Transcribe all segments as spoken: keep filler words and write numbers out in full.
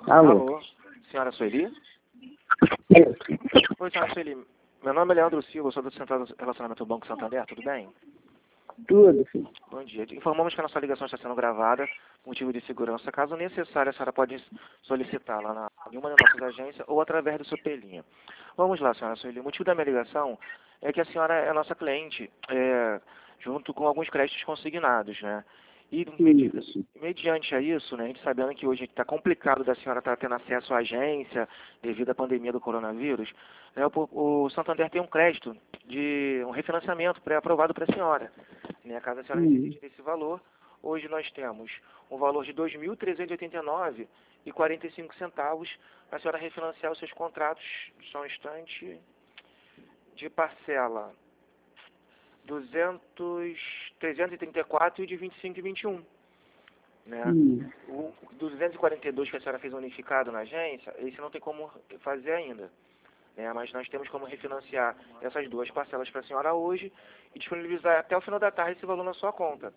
Alô? Alô, senhora Sueli? Eu. Oi, senhora Sueli. Meu nome é Leandro Silva, sou do Central de Relacionamento do Banco Santander, tudo bem? Tudo, filho. Bom dia. Informamos que a nossa ligação está sendo gravada, motivo de segurança. Caso necessário, a senhora pode solicitá-la na- em uma das nossas agências ou através do Superlinha. Vamos lá, senhora Sueli. O motivo da minha ligação é que a senhora é nossa cliente, é, junto com alguns créditos consignados, né? E medi Isso. mediante a isso, né, a gente sabendo que hoje está complicado da senhora estar tendo acesso à agência devido à pandemia do coronavírus, né, o, o Santander tem um crédito de um refinanciamento pré-aprovado para a senhora. Né, caso a senhora Hum. necessite desse valor, hoje nós temos um valor de dois mil trezentos e oitenta e nove reais e quarenta e cinco centavos para a senhora refinanciar os seus contratos, só um instante, de parcela duzentos, trezentos e trinta e quatro e de vinte e cinco e vinte e um. Né? Hum. O duzentos e quarenta e dois que a senhora fez unificado na agência, esse não tem como fazer ainda. Né? Mas nós temos como refinanciar essas duas parcelas para a senhora hoje e disponibilizar até o final da tarde esse valor na sua conta.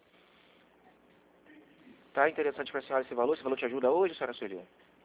Tá interessante para a senhora esse valor? Esse valor te ajuda hoje, senhora Sueli?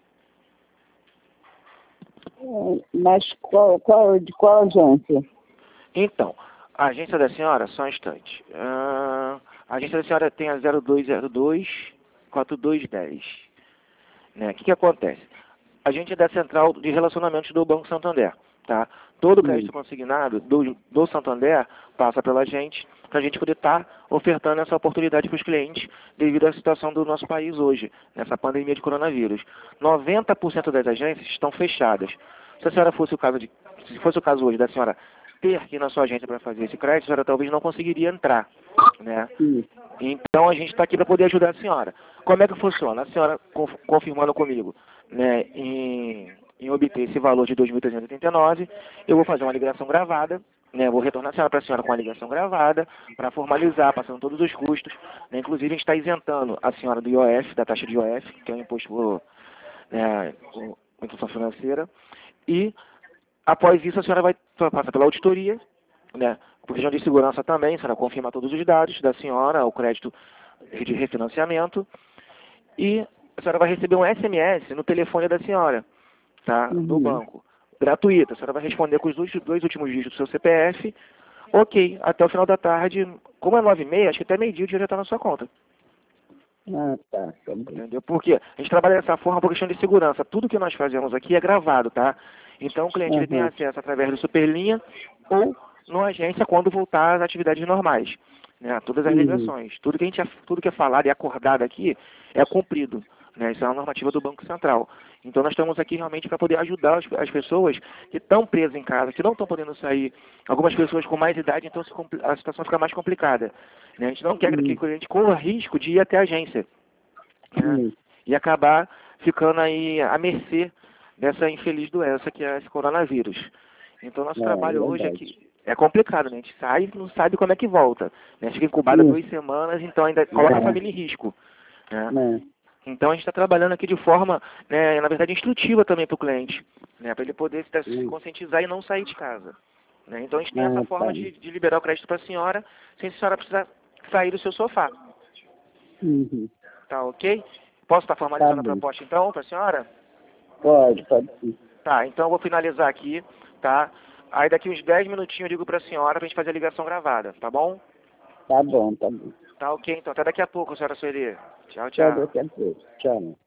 É, mas qual, qual, de qual agência? Então, a agência da senhora, só um instante. Ah, a agência da senhora tem a zero dois zero dois, quatro dois um zero. Né? O que, que acontece? A gente é da central de relacionamentos do Banco Santander. Tá? Todo crédito Hum. consignado do, do Santander passa pela gente, para a gente poder estar ofertando essa oportunidade para os clientes devido à situação do nosso país hoje, nessa pandemia de coronavírus. noventa por cento das agências estão fechadas. Se a senhora fosse o caso de, se fosse o caso hoje da senhora ter que ir na sua agência para fazer esse crédito, a senhora talvez não conseguiria entrar. Né? Sim. Então a gente está aqui para poder ajudar a senhora. Como é que funciona? A senhora conf- confirmando comigo, né, em, em obter esse valor de dois mil trezentos e oitenta e nove, eu vou fazer uma ligação gravada, né, vou retornar a senhora para a senhora com a ligação gravada, para formalizar, passando todos os custos. Né, inclusive a gente está isentando a senhora do I O F, da taxa de I O F, que é o imposto por, né, por instituição financeira, e após isso a senhora vai passar pela auditoria, né, por questão de segurança também, a senhora confirma todos os dados da senhora, o crédito de refinanciamento, e a senhora vai receber um S M S no telefone da senhora, tá, do Uhum. banco, gratuito. A senhora vai responder com os dois, dois últimos dígitos do seu C P F, ok, até o final da tarde, como é nove e meia, acho que até meio-dia o dinheiro já está na sua conta. Ah, tá. Tá bom. Entendeu? Porque a gente trabalha dessa forma por questão de segurança. Tudo que nós fazemos aqui é gravado, tá? Então o cliente ele tem Uhum. acesso através do Superlinha ou na agência quando voltar às atividades normais. Né? Todas as Uhum. ligações. Tudo que a gente, tudo que é falado e acordado aqui é cumprido. Né? Isso é uma normativa do Banco Central. Então nós estamos aqui realmente para poder ajudar as, as pessoas que estão presas em casa, que não estão podendo sair. Algumas pessoas com mais idade, então se compli- a situação fica mais complicada. Né? A gente não quer que Uhum. o cliente corra risco de ir até a agência. Né? Uhum. E acabar ficando aí à mercê dessa infeliz doença que é esse coronavírus. Então nosso É, é trabalho hoje é verdade. que é complicado, né? A gente sai e não sabe como é que volta. Né? Fica incubada Uhum. duas semanas, então ainda coloca a É, família em risco. Né? né? Então a gente está trabalhando aqui de forma, né, na verdade, instrutiva também para o cliente, né? Para ele poder se, se Uhum. conscientizar e não sair de casa. Né? Então a gente tem essa Ah, tá. forma de, de liberar o crédito para a senhora, sem a senhora precisar sair do seu sofá. Uhum. Tá ok? Posso estar Tá formalizando a bom. proposta então para a senhora? Pode, pode sim. Tá, então eu vou finalizar aqui, tá? Aí daqui uns dez minutinhos eu ligo para a senhora para a gente fazer a ligação gravada, tá bom? Tá bom, tá bom. Tá ok, então. Até daqui a pouco, senhora Sueli. Tchau, Até tchau. daqui a pouco. Tchau.